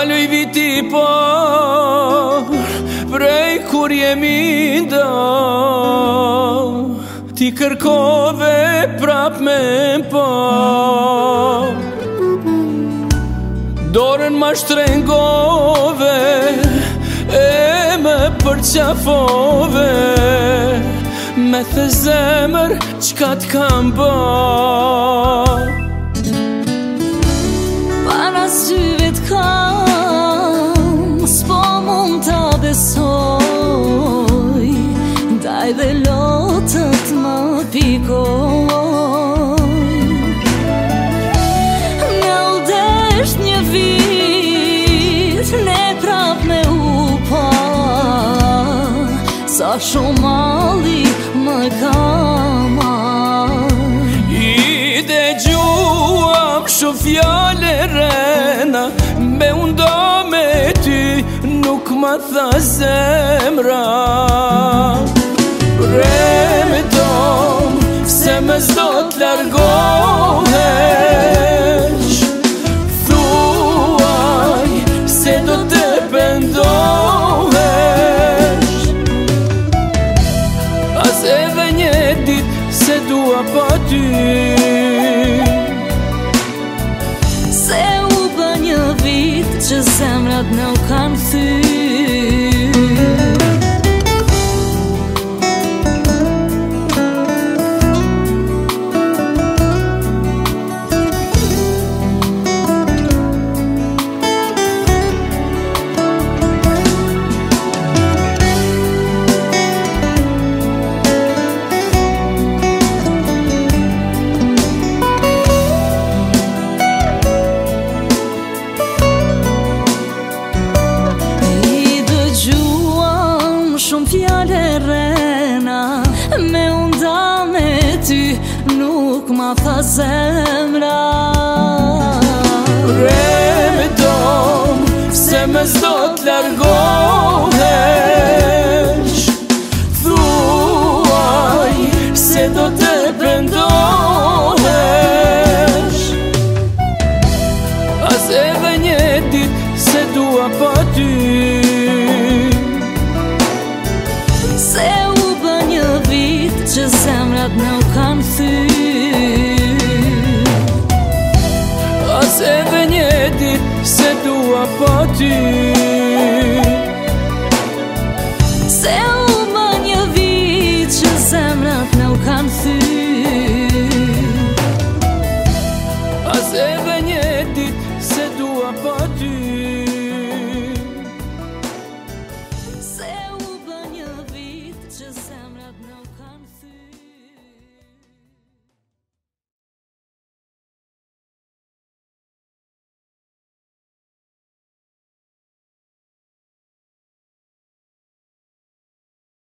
Kaloj viti po prej kur jemi ndo, ti kërkove prap me po. Dorën ma shtrengove e me përqafove, me the zemër qka t'kam bo. Para syve t'kam, s'po mund t'a besoj, daj dhe lotët më pikoj. Me udesht një vit, ne prap me u pa, sa shumë malli më kama. I dëgjuam shumë fjale rena, me undo me ty nuk ma tha zemra. Premtom se me s'do t'largohesh, thuaj se do të pendohesh. As edhe një dit se dua pa ty, se u bë një vit që zemrat nuk kanë thy. Shumë fjale rena, me unda me ty nuk ma tha zemra. Premtom se me s'do t'largohesh, thuaj se do të pendohesh. As edhe një dit se dua pa ty, se u bë një vit që zemrat nuk kanë thy. as edhe një dit se dua pa ty.